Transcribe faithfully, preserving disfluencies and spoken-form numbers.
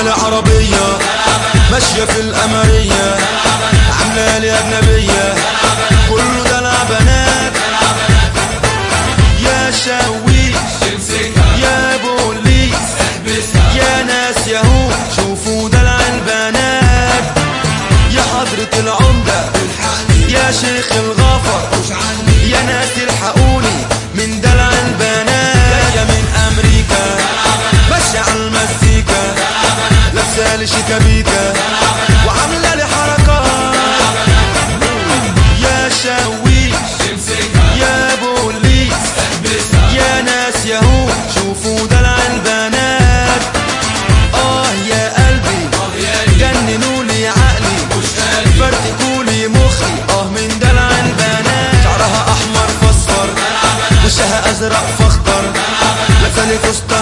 لي عربية ماشية في القمرية، عاملة لي أجنبية، كله دلع بنات. يا شاويش يا بوليس يا ناس ياهو شوفوا دلع البنات. يا حضرة العمدة يا شيخ الغفر يا ناس الحقوني من دلع البنات. جاية من أمريكا ماشية على المزيكا، لابسة لي شيكابيكا وعاملة لي حركات. يا شاويش يا بوليس يا ناس ياهو شوفوا دلع البنات. اه يا قلبي جننولي عقلي، فرتكولي مخي اه من دلع البنات. شعرها احمر فاصفر وشها ازرق فاخضر، لابسة لي فستان